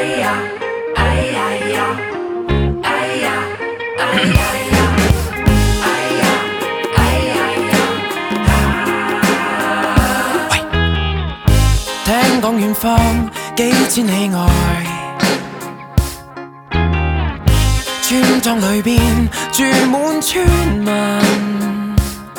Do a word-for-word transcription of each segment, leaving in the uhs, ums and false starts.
呀哎呀呀哎呀哎呀呀哎呀哎呀呀。喂，聽講遠方幾千里外，村莊裏邊住滿村民，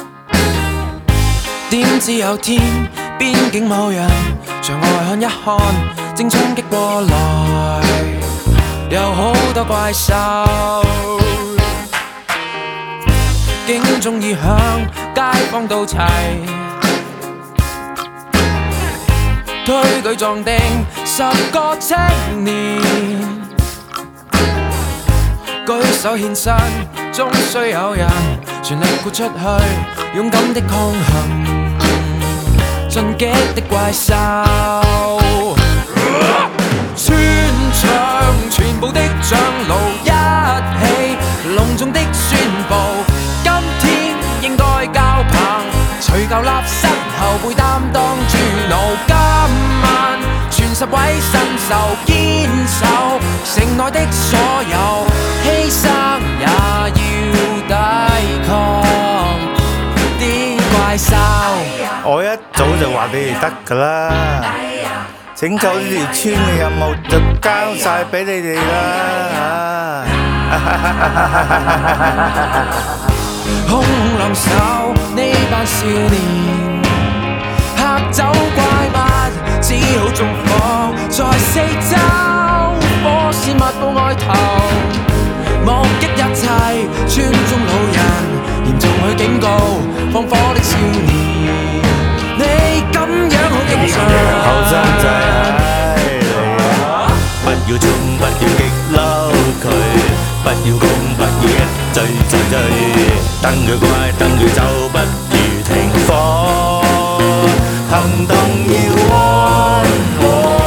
點知有天邊境某人場外看一看，正衝擊過來，有好多怪獸，警鐘已響，街坊到齊，推舉壯丁十個青年，舉手獻身，終須有人全力豁出去，勇敢的抗衡，進擊的怪獸。村長全部的長老一起隆重的宣佈，今天應該交棒，除舊立新後輩擔當主腦，今晚全十位新手堅守城內的所有犧牲，也要抵抗啲怪獸。 我一早就話俾你得㗎啦，拯救呢條村嘅任務就交晒俾你哋啦。 空兩手呢班少年，嚇走怪物，只好縱火在四周，火線密布外頭，目擊一切，村中老人嚴重去警告放火的少年，你咁樣好形象， 後生仔係你啊！不要衝，不要激嬲佢，不要攻，不要一追再追，等佢乖，等佢走，不如停火，行動要溫和。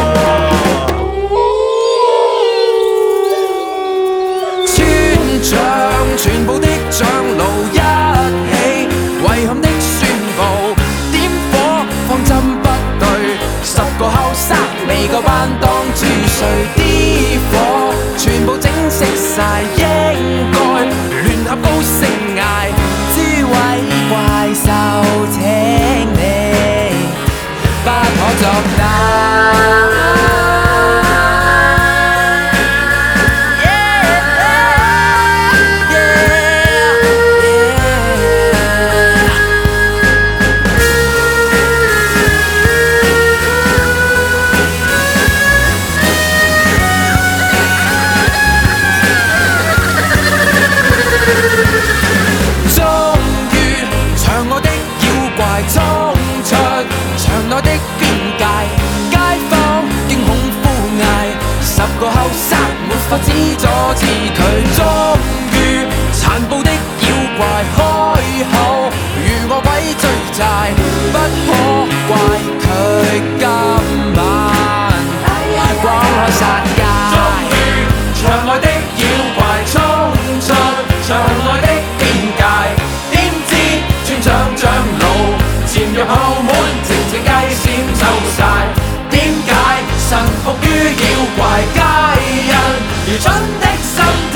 村長全部的長老一起遺憾的宣佈，點火方針不對，十個後生未夠班當主帥，啲火全部整熄晒，應該聯合高聲嗌，諸位怪獸請你不可作答。衝出場內的邊界，街坊驚恐呼嗌，十個後生沒法子阻止佢。終於殘暴的妖怪開口，如惡鬼追債，不可怪佢今晚光開殺戒。終於場內的妖怪衝出場內的邊界，點知村長長老潛入後門，靜靜雞閃走晒。點解臣服於妖怪皆因愚蠢的心？